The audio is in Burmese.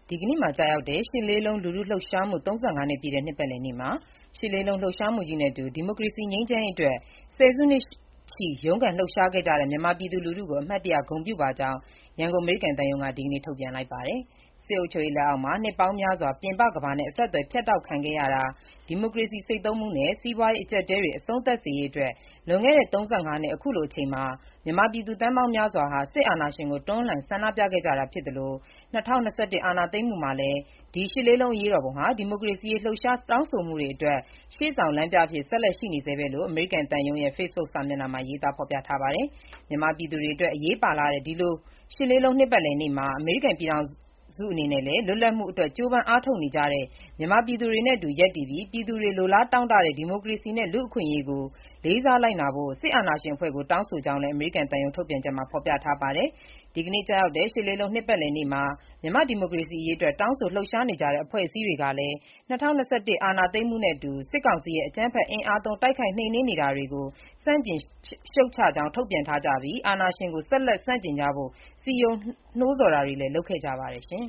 ဒီကနေ့မှာကျရောက်တဲ့ ရှစ်လေးလုံးလူထုလှုပ်ရှားမှု 35 နှစ်ပြည့်တဲ့ နှစ်ပတ်လည်နေ့မှာ ရှစ်လေးလုံးလှုပ်ရှားမှုကြီးနဲ့အတူ ဒီမိုကရေစီငြိမ်းချမ်းရေးအတွက် ဆယ်စုနှစ်ချီ ရုန်းကန်လှုပ်ရှားခဲ့ကြတဲ့ မြန်မာပြည်သူလူထုကို အမှတ်တရ ဂုဏ်ပြုပါကြောင်း ရန်ကုန် အမေရိကန်သံရုံးက ဒီကနေ့ ထုတ်ပြန်လိုက်ပါတယ်။ စစ်အုပ်ချုပ်ရေးလက်အောက်မှာ နှစ်ပေါင်းများစွာ ပြင်ပကမ္ဘာနဲ့ အဆက်အသွယ်ဖြတ်တောက်ခံခဲ့ရတာ၊ ဒီမိုကရေစီဆိတ်သုဉ်းမှုနဲ့ စီးပွားရေးအကျပ်အတည်းတွေ အဆုံးသတ်စေရေးအတွက် လွန်ခဲ့တဲ့ ၃၅ နှစ် အခုလိုအချိန်မှာ မြန်မာပြည်သူ သန်းပေါင်းများစွာဟာ စစ်အာဏာရှင်ကို တွန်းလှန်ဆန္ဒပြခဲ့ကြတာဖြစ်သလို ၂၀၂၁ အာဏာသိမ်းမှုမှာလည်း ဒီရှစ်လေးလုံး အရေးတော်ပုံဟာ ဒီမိုကရေစီရေး လှုပ်ရှားတောင်းဆိုမှုတွေအတွက် ရှေ့ဆောင်လမ်းပြအဖြစ် ဆက်လက်ရှိနေဆဲပဲလို့ အမေရိကန်သံရုံးရဲ့ Facebook စာမျက်နှာမှာ ရေးသားဖော်ပြထားပါတယ်။ မြန်မာပြည်သူတွေအတွက် အရေးပါလှတဲ့ ဒီလို ရှစ်လေးလုံး နှစ်ပတ်လည်နေ့မှာ အမေရိကန်ပြည်ထောင်စုအနေနဲ့လည်း လွတ်လပ်မှုအတွက် ကြိုးပမ်းအားထုတ်နေကြတဲ့ မြန်မာပြည်သူတွေနဲ့အတူ ရပ်တည်ပြီး ပြည်သူတွေလိုလားတောင့်တတဲ့ ဒီမိုကရေစီနဲ့ လူ့အခွင့်အရေးကို လေးစားလိုက်နာဖို့ စစ်အာဏာရှင်အဖွဲ့ကို တောင်းဆိုကြောင်းလည်း အမေရိကန်သံရုံး ထုတ်ပြန်ချက်မှာ ဖော်ပြထားပါတယ်။ ဒီကနေ့ကျရောက်တဲ့ ရှစ်လေးလုံး နှစ်ပတ်လည်နေ့မှာ မြန်မာ့ဒီမိုကရေစီရေးအတွက် တောင်းဆိုလှုပ်ရှားနေကြတဲ့ အဖွဲ့အစည်းတွေကလည်း ၂၀၂၁ အာဏာသိမ်းမှုနဲ့အတူ စစ်ကောင်စီရဲ့ အကြမ်းဖက်အင်အားသုံး တိုက်ခိုက်နှိမ်နင်းနေတာတွေကို ဆန့်ကျင်ရှုတ်ချကြောင်း ထုတ်ပြန်ထားကြပြီး အာဏာရှင်ကို ဆက်လက်ဆန့်ကျင်ကြဖို့ စည်းရုံးနှိုးဆော်တာတွေလည်း လုပ်ခဲ့ကြပါတယ်။